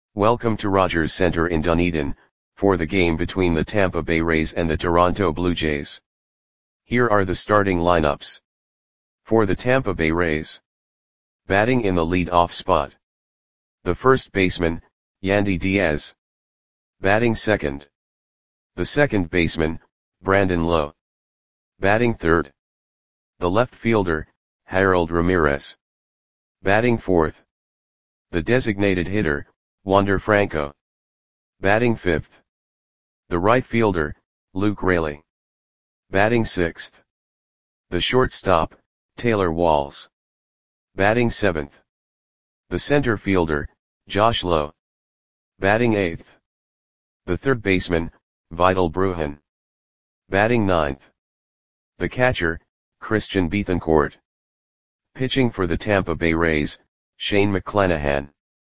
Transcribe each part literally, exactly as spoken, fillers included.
Welcome to Rogers Center in Dunedin, for the game between the Tampa Bay Rays and the Toronto Blue Jays. Here are the starting lineups. For the Tampa Bay Rays. Batting in the lead-off spot. The first baseman, Yandy Diaz. Batting second. The second baseman, Brandon Lowe. Batting third. The left fielder, Harold Ramirez. Batting fourth. The designated hitter, Wander Franco. Batting fifth. The right fielder, Luke Raley. Batting sixth. The shortstop, Taylor Walls. Batting seventh. The center fielder, Josh Lowe. Batting eighth. The third baseman, Vidal Brujan. Batting ninth. The catcher, Christian Bethancourt. Pitching for the Tampa Bay Rays, Shane McClanahan.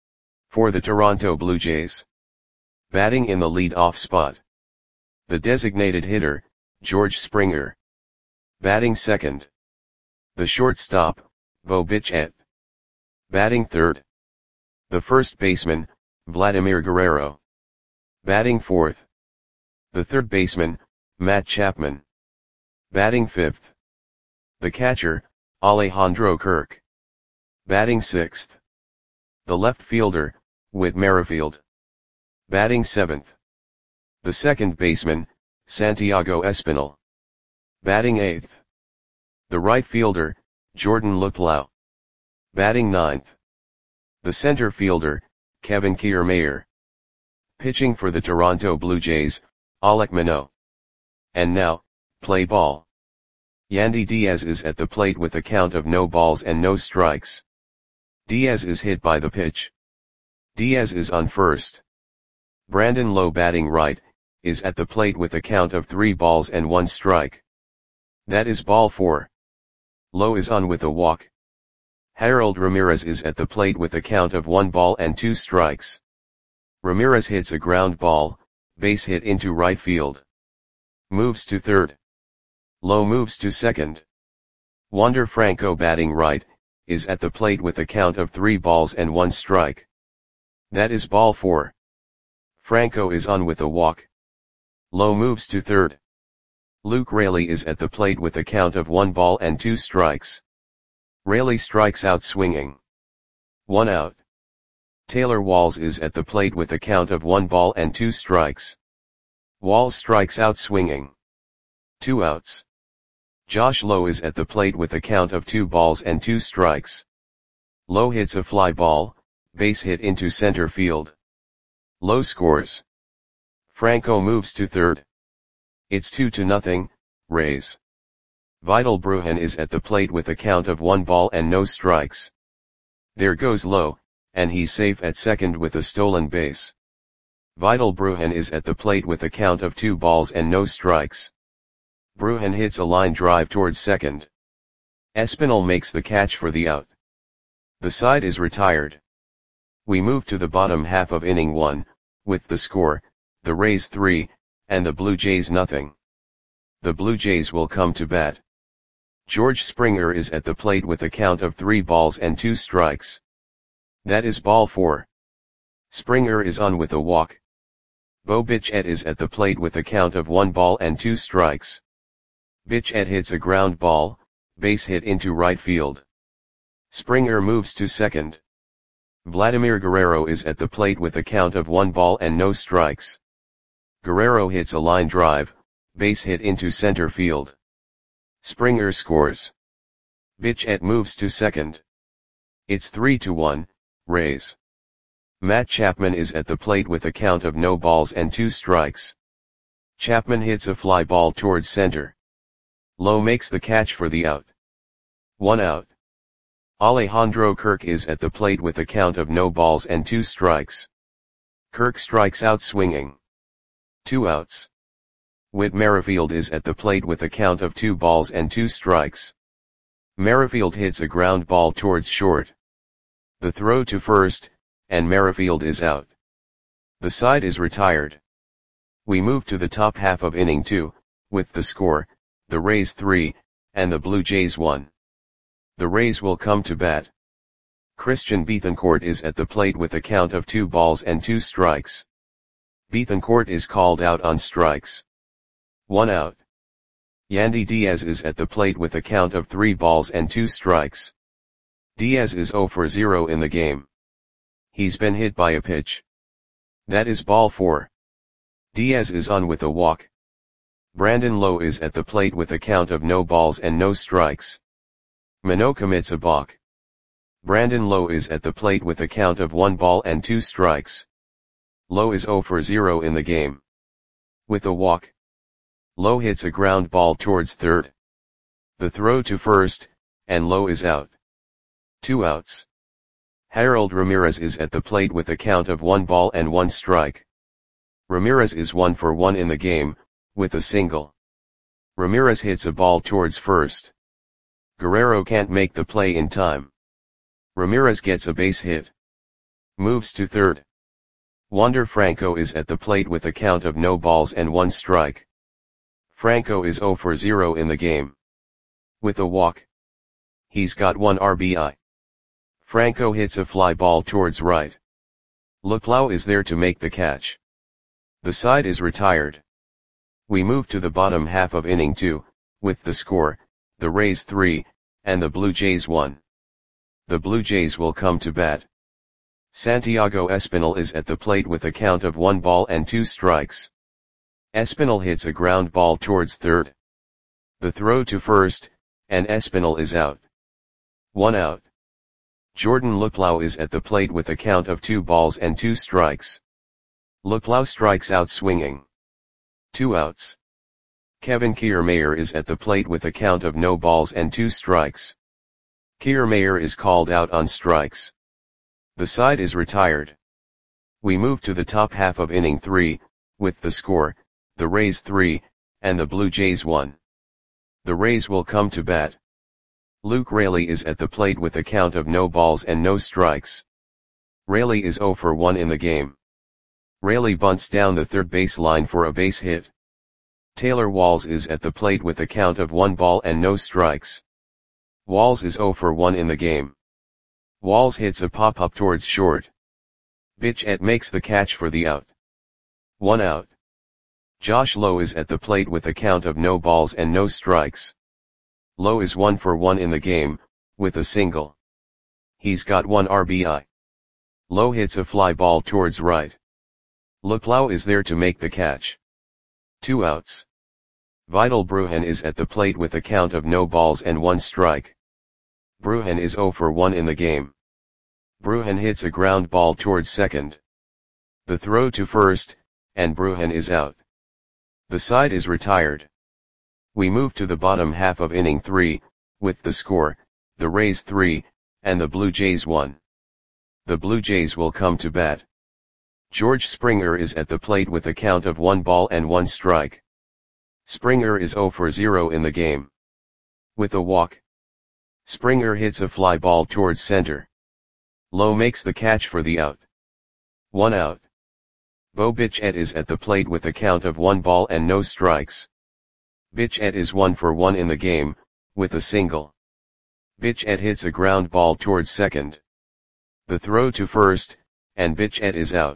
For the Toronto Blue Jays. Batting in the lead-off spot. The designated hitter, George Springer. Batting second. The shortstop, Bo Bichette. Batting third. The first baseman, Vladimir Guerrero. Batting fourth. The third baseman, Matt Chapman. Batting fifth. The catcher, Alejandro Kirk. Batting sixth. The left fielder, Whit Merrifield. Batting seventh. The second baseman, Santiago Espinal. Batting eighth. The right fielder, Jordan Luplow. Batting ninth. The center fielder, Kevin Kiermaier. Pitching for the Toronto Blue Jays, Alek Manoah. And now, play ball. Yandy Diaz is at the plate with a count of no balls and no strikes. Diaz is hit by the pitch. Diaz is on first. Brandon Lowe, batting right, is at the plate with a count of three balls and one strike. That is ball four. Lowe is on with a walk. Harold Ramirez is at the plate with a count of one ball and two strikes. Ramirez hits a ground ball, base hit into right field. Moves to third. Lowe moves to second. Wander Franco, batting right, is at the plate with a count of three balls and one strike. That is ball four. Franco is on with a walk. Lowe moves to third. Luke Raley is at the plate with a count of one ball and two strikes. Raley strikes out swinging. One out. Taylor Walls is at the plate with a count of one ball and two strikes. Walls strikes out swinging. Two outs. Josh Lowe is at the plate with a count of two balls and two strikes. Lowe hits a fly ball, base hit into center field. Lowe scores. Franco moves to third. It's two to nothing, Rays. Vidal Brujan is at the plate with a count of one ball and no strikes. There goes Lowe, and he's safe at second with a stolen base. Vidal Brujan is at the plate with a count of two balls and no strikes. Brujan hits a line drive towards second. Espinal makes the catch for the out. The side is retired. We move to the bottom half of inning one, with the score, the Rays three, and the Blue Jays nothing. The Blue Jays will come to bat. George Springer is at the plate with a count of three balls and two strikes. That is ball four. Springer is on with a walk. Bo Bichette is at the plate with a count of one ball and two strikes. Bichette hits a ground ball, base hit into right field. Springer moves to second. Vladimir Guerrero is at the plate with a count of one ball and no strikes. Guerrero hits a line drive, base hit into center field. Springer scores. Bichette moves to second. It's three to one, Rays. Matt Chapman is at the plate with a count of no balls and two strikes. Chapman hits a fly ball towards center. Lowe makes the catch for the out. One out. Alejandro Kirk is at the plate with a count of no balls and two strikes. Kirk strikes out swinging. Two outs. Whit Merrifield is at the plate with a count of two balls and two strikes. Merrifield hits a ground ball towards short. The throw to first, and Merrifield is out. The side is retired. We move to the top half of inning two, with the score, the Rays three, and the Blue Jays one. The Rays will come to bat. Christian Bethencourt is at the plate with a count of two balls and two strikes. Bethencourt is called out on strikes. One out. Yandy Diaz is at the plate with a count of three balls and two strikes. Diaz is zero for zero in the game. He's been hit by a pitch. That is ball four. Diaz is on with a walk. Brandon Lowe is at the plate with a count of no balls and no strikes. Mano commits a balk. Brandon Lowe is at the plate with a count of one ball and two strikes. Lowe is zero for zero in the game. With a walk. Lowe hits a ground ball towards third. The throw to first, and Lowe is out. Two outs. Harold Ramirez is at the plate with a count of one ball and one strike. Ramirez is one for one in the game, with a single. Ramirez hits a ball towards first. Guerrero can't make the play in time. Ramirez gets a base hit. Moves to third. Wander Franco is at the plate with a count of no balls and one strike. Franco is zero for zero in the game. With a walk. He's got one R B I. Franco hits a fly ball towards right. Luplow is there to make the catch. The side is retired. We move to the bottom half of inning two, with the score, the Rays three, and the Blue Jays one. The Blue Jays will come to bat. Santiago Espinal is at the plate with a count of one ball and two strikes. Espinal hits a ground ball towards third. The throw to first, and Espinal is out. One out. Jordan Luplow is at the plate with a count of two balls and two strikes. Luplow strikes out swinging. Two outs. Kevin Kiermaier is at the plate with a count of no balls and two strikes. Kiermaier is called out on strikes. The side is retired. We move to the top half of inning three, with the score, the Rays three, and the Blue Jays one. The Rays will come to bat. Luke Raley is at the plate with a count of no balls and no strikes. Raley is zero for one in the game. Raley bunts down the third base line for a base hit. Taylor Walls is at the plate with a count of one ball and no strikes. Walls is zero for one in the game. Walls hits a pop-up towards short. Bichette makes the catch for the out. One out. Josh Lowe is at the plate with a count of no balls and no strikes. Lowe is one for one in the game, with a single. He's got one R B I. Lowe hits a fly ball towards right. Luplow is there to make the catch. Two outs. Vidal Brujan is at the plate with a count of no balls and one strike. Brujan is zero for one in the game. Brujan hits a ground ball towards second. The throw to first, and Brujan is out. The side is retired. We move to the bottom half of inning three, with the score, the Rays three, and the Blue Jays one. The Blue Jays will come to bat. George Springer is at the plate with a count of one ball and one strike. Springer is zero for zero in the game. With a walk. Springer hits a fly ball towards center. Lowe makes the catch for the out. One out. Bo Bichette is at the plate with a count of one ball and no strikes. Bichette is one for one in the game, with a single. Bichette hits a ground ball towards second. The throw to first, and Bichette is out.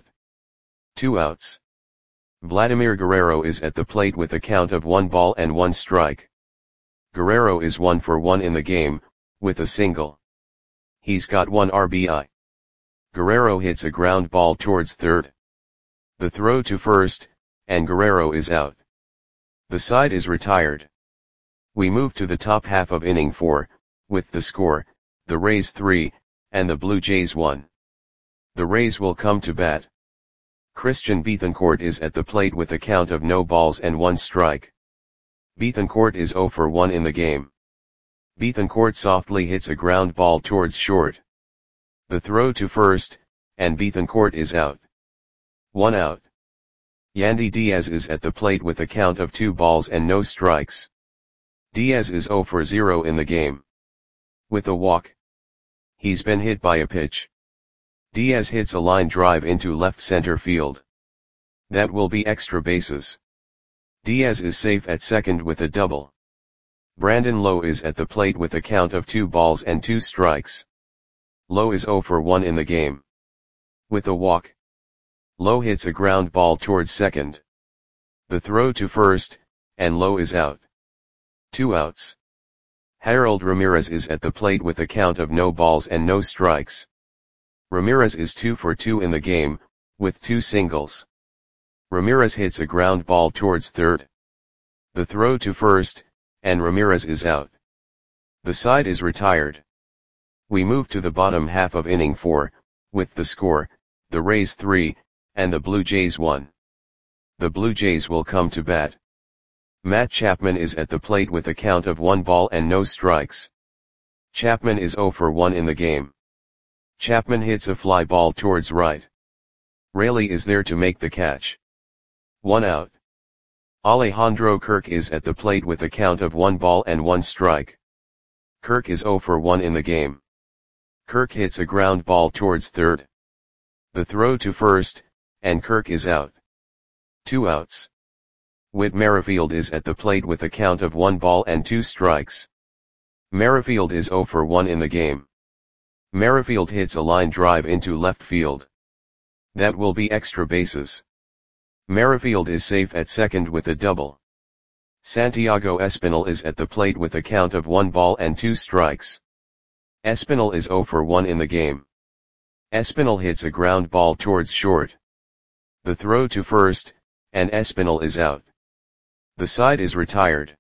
Two outs. Vladimir Guerrero is at the plate with a count of one ball and one strike. Guerrero is one for one in the game, with a single. He's got one R B I. Guerrero hits a ground ball towards third. The throw to first, and Guerrero is out. The side is retired. We move to the top half of inning four, with the score, the Rays three, and the Blue Jays one. The Rays will come to bat. Christian Bethencourt is at the plate with a count of no balls and one strike. Bethencourt is zero for one in the game. Bethencourt softly hits a ground ball towards short. The throw to first, and Bethencourt is out. One out. Yandy Diaz is at the plate with a count of two balls and no strikes. Diaz is zero for zero in the game. With a walk. He's been hit by a pitch. Diaz hits a line drive into left center field. That will be extra bases. Diaz is safe at second with a double. Brandon Lowe is at the plate with a count of two balls and two strikes. Lowe is zero for one in the game. With a walk, Lowe hits a ground ball towards second. The throw to first, and Lowe is out. Two outs. Harold Ramirez is at the plate with a count of no balls and no strikes. Ramirez is two for two in the game, with two singles. Ramirez hits a ground ball towards third. The throw to first, and Ramirez is out. The side is retired. We move to the bottom half of inning four, with the score, the Rays three, and the Blue Jays one. The Blue Jays will come to bat. Matt Chapman is at the plate with a count of one ball and no strikes. Chapman is zero for one in the game. Chapman hits a fly ball towards right. Raley is there to make the catch. One out. Alejandro Kirk is at the plate with a count of one ball and one strike. Kirk is zero for one in the game. Kirk hits a ground ball towards third. The throw to first, and Kirk is out. Two outs. Whit Merrifield is at the plate with a count of one ball and two strikes. Merrifield is zero for one in the game. Merrifield hits a line drive into left field. That will be extra bases. Merrifield is safe at second with a double. Santiago Espinal is at the plate with a count of one ball and two strikes. Espinal is zero for one in the game. Espinal hits a ground ball towards short. The throw to first, and Espinal is out. The side is retired.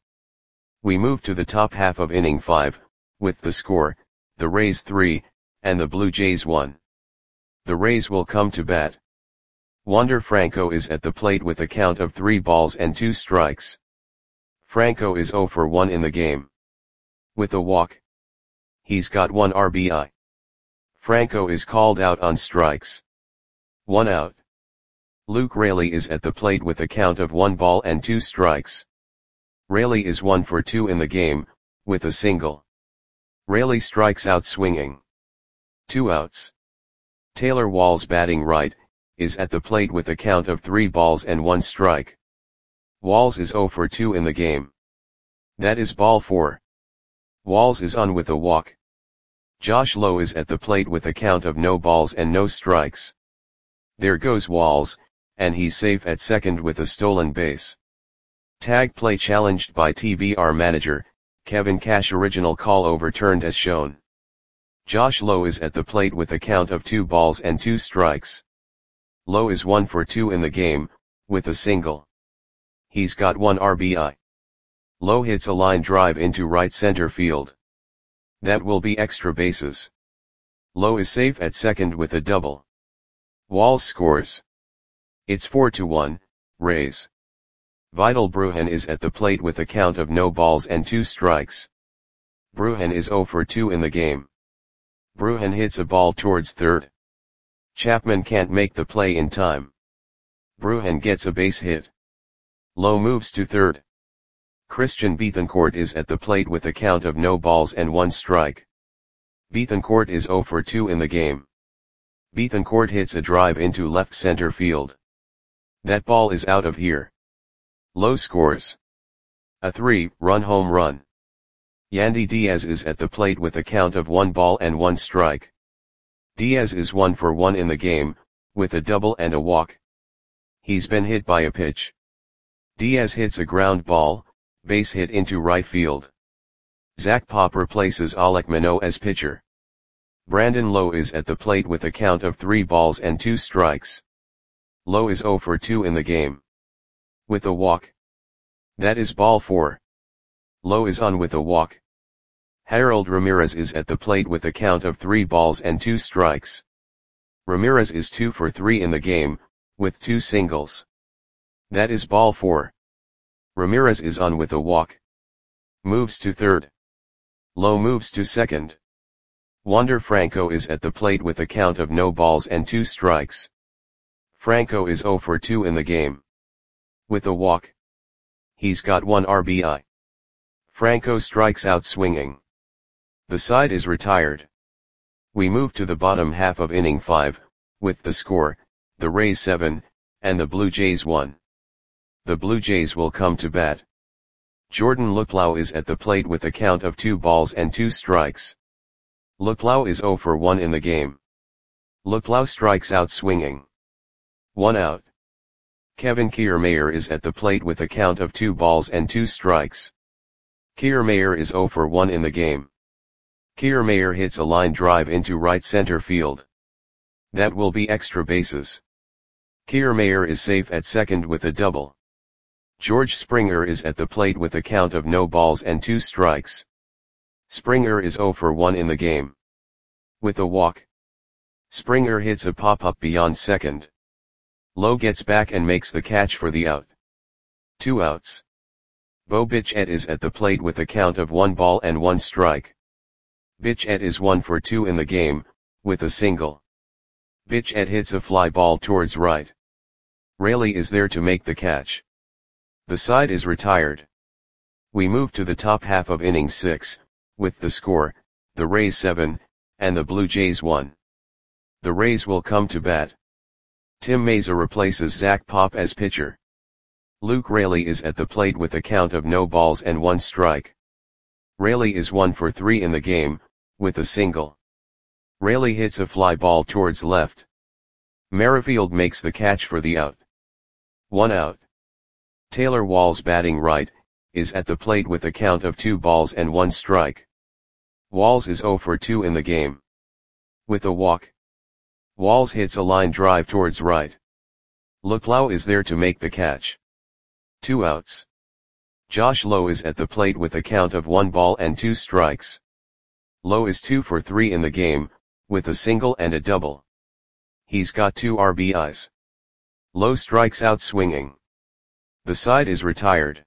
We move to the top half of inning five, with the score, the Rays three, and the Blue Jays one. The Rays will come to bat. Wander Franco is at the plate with a count of three balls and two strikes. Franco is zero for one in the game. With a walk, he's got one R B I. Franco is called out on strikes. One out. Luke Raley is at the plate with a count of one ball and two strikes. Raley is one for two in the game, with a single. Raley strikes out swinging. Two outs. Taylor Walls, batting right, is at the plate with a count of three balls and one strike. Walls is zero for two in the game. That is ball four. Walls is on with a walk. Josh Lowe is at the plate with a count of no balls and no strikes. There goes Walls, and he's safe at second with a stolen base. Tag play challenged by T B R manager, Kevin Cash. Original call overturned as shown. Josh Lowe is at the plate with a count of two balls and two strikes. Lowe is one for two in the game, with a single. He's got one R B I. Lowe hits a line drive into right center field. That will be extra bases. Lowe is safe at second with a double. Walls scores. It's four to one, Rays. Vidal Brujan is at the plate with a count of no balls and two strikes. Brujan is zero for two in the game. Brujan hits a ball towards third. Chapman can't make the play in time. Brujan gets a base hit. Lowe moves to third. Christian Bethancourt is at the plate with a count of no balls and one strike. Bethancourt is zero for two in the game. Bethancourt hits a drive into left center field. That ball is out of here. Lowe scores a three-run home run. Yandy Diaz is at the plate with a count of one ball and one strike. Diaz is one for one in the game, with a double and a walk. He's been hit by a pitch. Diaz hits a ground ball, base hit into right field. Zach Pop replaces Alek Manoah as pitcher. Brandon Lowe is at the plate with a count of three balls and two strikes. Lowe is zero for two in the game. With a walk. That is ball four. Lowe is on with a walk. Harold Ramirez is at the plate with a count of three balls and two strikes. Ramirez is two for three in the game, with two singles. That is ball four. Ramirez is on with a walk. Moves to third. Lowe moves to second. Wander Franco is at the plate with a count of no balls and two strikes. Franco is zero for two in the game. With a walk. He's got one R B I. Franco strikes out swinging. The side is retired. We move to the bottom half of inning five, with the score, the Rays seven, and the Blue Jays one. The Blue Jays will come to bat. Jordan Luplow is at the plate with a count of two balls and two strikes. Luklau is zero for one in the game. Luklau strikes out swinging. One out. Kevin Kiermaier is at the plate with a count of two balls and two strikes. Kiermaier is zero for one in the game. Kiermaier hits a line drive into right center field. That will be extra bases. Kiermaier is safe at second with a double. George Springer is at the plate with a count of no balls and two strikes. Springer is zero for one in the game. With a walk. Springer hits a pop-up beyond second. Lowe gets back and makes the catch for the out. Two outs. Bo Bichette is at the plate with a count of one ball and one strike. Bichette is one for two in the game, with a single. Bichette hits a fly ball towards right. Raley is there to make the catch. The side is retired. We move to the top half of inning six, with the score, the Rays seven, and the Blue Jays one. The Rays will come to bat. Tim Mayza replaces Zach Pop as pitcher. Luke Raley is at the plate with a count of no balls and one strike. Raley is one for three in the game, with a single. Raley hits a fly ball towards left. Merrifield makes the catch for the out. One out. Taylor Walls, batting right, is at the plate with a count of two balls and one strike. Walls is zero for two in the game. With a walk. Walls hits a line drive towards right. Luklau is there to make the catch. Two outs. Josh Lowe is at the plate with a count of one ball and two strikes. Lowe is two for three in the game, with a single and a double. He's got two R B Is. Lowe strikes out swinging. The side is retired.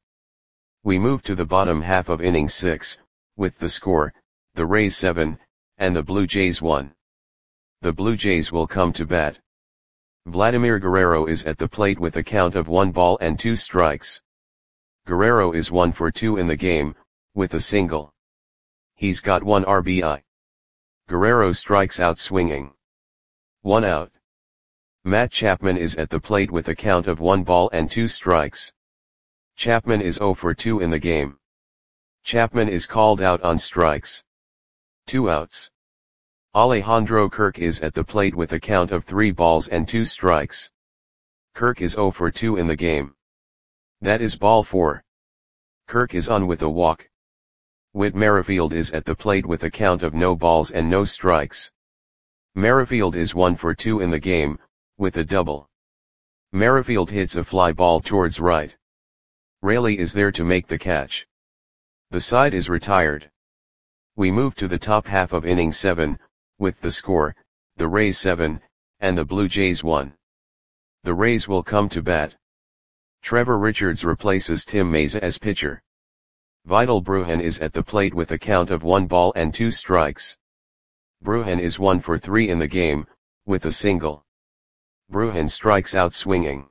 We move to the bottom half of inning six, with the score, the Rays seven, and the Blue Jays one. The Blue Jays will come to bat. Vladimir Guerrero is at the plate with a count of one ball and two strikes. Guerrero is one for two in the game, with a single. He's got one R B I. Guerrero strikes out swinging. One out. Matt Chapman is at the plate with a count of one ball and two strikes. Chapman is zero for two in the game. Chapman is called out on strikes. Two outs. Alejandro Kirk is at the plate with a count of three balls and two strikes. Kirk is zero for two in the game. That is ball four. Kirk is on with a walk. Whit Merrifield is at the plate with a count of no balls and no strikes. Merrifield is one for two in the game, with a double. Merrifield hits a fly ball towards right. Raley is there to make the catch. The side is retired. We move to the top half of inning seven, with the score, the Rays seven, and the Blue Jays one. The Rays will come to bat. Trevor Richards replaces Tim Mayza as pitcher. Vidal Brujan is at the plate with a count of one ball and two strikes. Brujan is one for three in the game, with a single. Brujan strikes out swinging.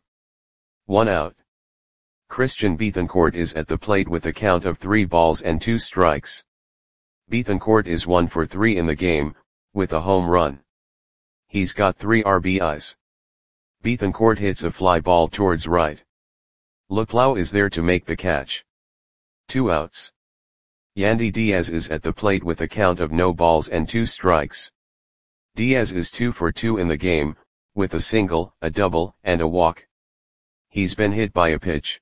One out. Christian Bethancourt is at the plate with a count of three balls and two strikes. Bethancourt is one for three in the game, with a home run. He's got three R B Is. Bethancourt hits a fly ball towards right. Luklau is there to make the catch. Two outs. Yandy Diaz is at the plate with a count of no balls and two strikes. Diaz is two for two in the game, with a single, a double, and a walk. He's been hit by a pitch.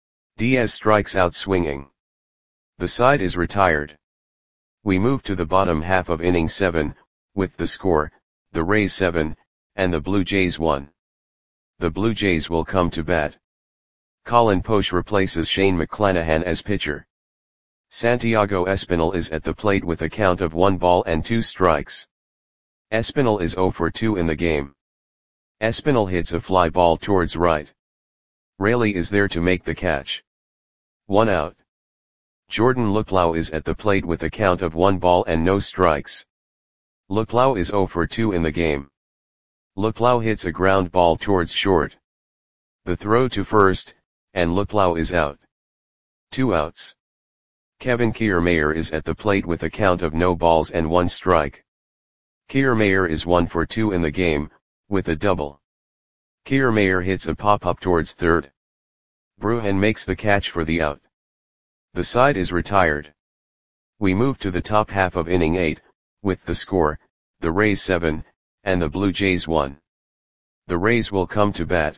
Diaz strikes out swinging. The side is retired. We move to the bottom half of inning seven, with the score, the Rays seven, and the Blue Jays one. The Blue Jays will come to bat. Colin Poche replaces Shane McClanahan as pitcher. Santiago Espinal is at the plate with a count of one ball and two strikes. Espinal is zero for two in the game. Espinal hits a fly ball towards right. Raley is there to make the catch. One out. Jordan Luklau is at the plate with a count of one ball and no strikes. Luklau is zero for two in the game. Luklau hits a ground ball towards short. The throw to first, and Luklau is out. Two outs. Kevin Kiermaier is at the plate with a count of no balls and one strike. Kiermaier is one for two in the game, with a double. Kiermaier hits a pop-up towards third. Brujan makes the catch for the out. The side is retired. We move to the top half of inning eight, with the score, the Rays seven, and the Blue Jays one. The Rays will come to bat.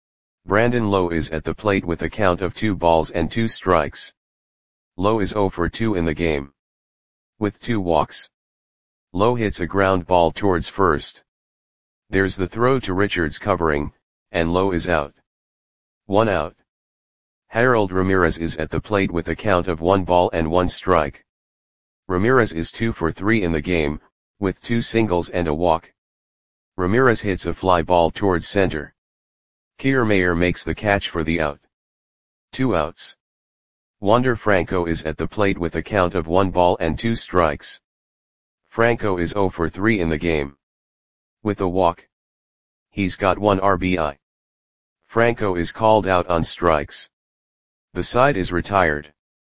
Brandon Lowe is at the plate with a count of two balls and two strikes. Lowe is oh for two in the game, with two walks. Lowe hits a ground ball towards first. There's the throw to Richards covering, and Lowe is out. One out. Harold Ramirez is at the plate with a count of one ball and one strike. Ramirez is two for three in the game, with two singles and a walk. Ramirez hits a fly ball towards center. Kiermaier makes the catch for the out. Two outs. Wander Franco is at the plate with a count of one ball and two strikes. Franco is oh for three in the game, with a walk. He's got one R B I. Franco is called out on strikes. The side is retired.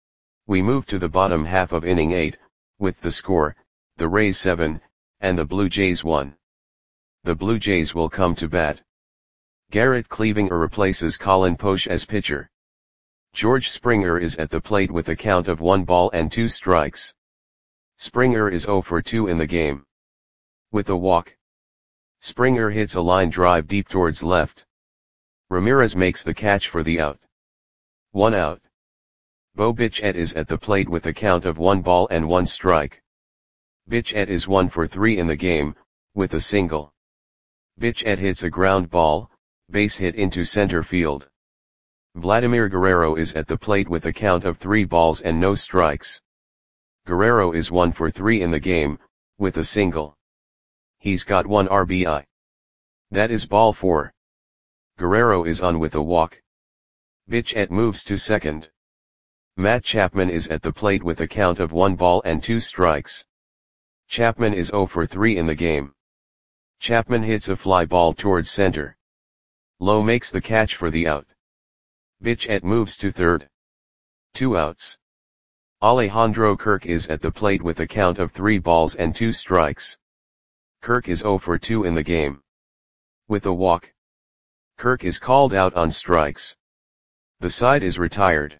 We move to the bottom half of inning eight, with the score, the Rays seven, and the Blue Jays one. The Blue Jays will come to bat. Garrett Cleavinger replaces Colin Poche as pitcher. George Springer is at the plate with a count of one ball and two strikes. Springer is oh for two in the game, with a walk. Springer hits a line drive deep towards left. Ramirez makes the catch for the out. One out. Bo Bichette is at the plate with a count of one ball and one strike. Bichette is one for three in the game, with a single. Bichette hits a ground ball, base hit into center field. Vladimir Guerrero is at the plate with a count of three balls and no strikes. Guerrero is one for three in the game, with a single. He's got one R B I. That is ball four. Guerrero is on with a walk. Bichette moves to second. Matt Chapman is at the plate with a count of one ball and two strikes. Chapman is oh for three in the game. Chapman hits a fly ball towards center. Lowe makes the catch for the out. Bichette moves to third. Two outs. Alejandro Kirk is at the plate with a count of three balls and two strikes. Kirk is oh for two in the game, with a walk. Kirk is called out on strikes. The side is retired.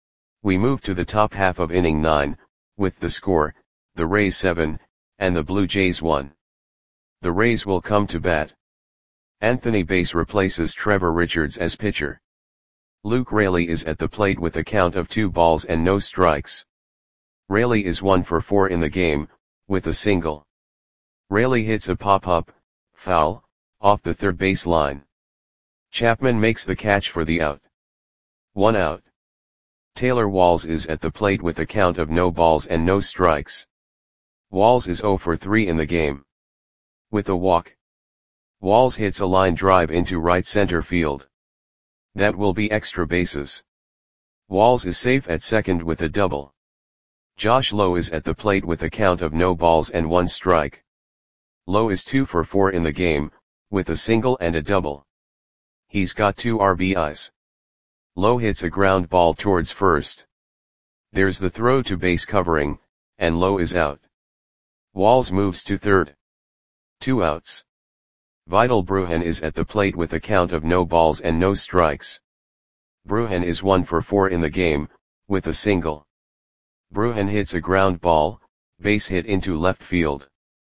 We move to the top half of inning nine, with the score, the Rays seven, and the Blue Jays one. The Rays will come to bat. Anthony Bass replaces Trevor Richards as pitcher. Luke Raley is at the plate with a count of two balls and no strikes. Raley is one for four in the game, with a single. Raley hits a pop-up, foul, off the third base line. Chapman makes the catch for the out. One out. Taylor Walls is at the plate with a count of no balls and no strikes. Walls is oh for three in the game, with a walk. Walls hits a line drive into right center field. That will be extra bases. Walls is safe at second with a double. Josh Lowe is at the plate with a count of no balls and one strike. Lowe is two for four in the game, with a single and a double. He's got two R B Is. Lowe hits a ground ball towards first. There's the throw to base covering, and Lowe is out. Walls moves to third. Two outs. Vidal Brujan is at the plate with a count of no balls and no strikes. Brujan is one for four in the game, with a single. Brujan hits a ground ball, base hit into left field.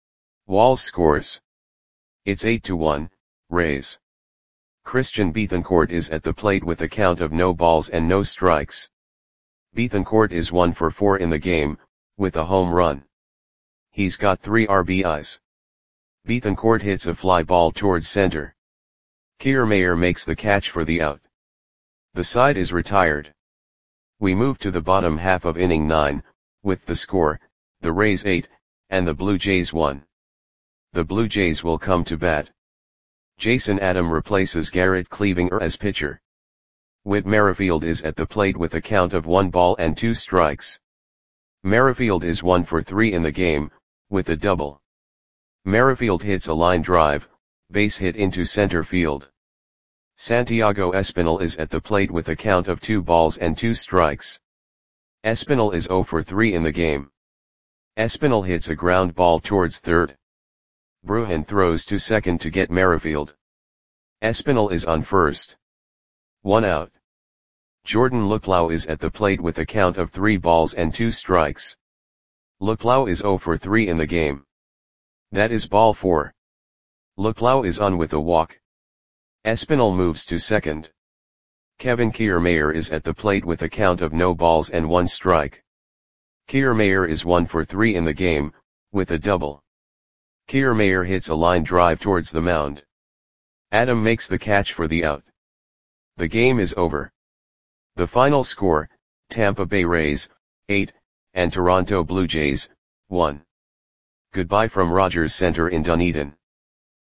Walls scores. It's eight to one, Rays. Christian Bethancourt is at the plate with a count of no balls and no strikes. Bethancourt is one for four in the game, with a home run. He's got three R B Is. Bethancourt hits a fly ball towards center. Kiermaier makes the catch for the out. The side is retired. We move to the bottom half of inning nine, with the score, the Rays eight, and the Blue Jays one. The Blue Jays will come to bat. Jason Adam replaces Garrett Cleavinger as pitcher. Whit Merrifield is at the plate with a count of one ball and two strikes. Merrifield is one for three in the game, with a double. Merrifield hits a line drive, base hit into center field. Santiago Espinal is at the plate with a count of two balls and two strikes. Espinal is oh for three in the game. Espinal hits a ground ball towards third. Brujan throws to second to get Merrifield. Espinal is on first. One out. Jordan Luplow is at the plate with a count of three balls and two strikes. Luklau is zero for three in the game. That is ball four. Luklau is on with a walk. Espinal moves to second. Kevin Kiermaier is at the plate with a count of no balls and one strike. Kiermaier is one for three in the game, with a double. Kiermaier hits a line drive towards the mound. Adam makes the catch for the out. The game is over. The final score, Tampa Bay Rays, eight, and Toronto Blue Jays, one. Goodbye from Rogers Center in Dunedin.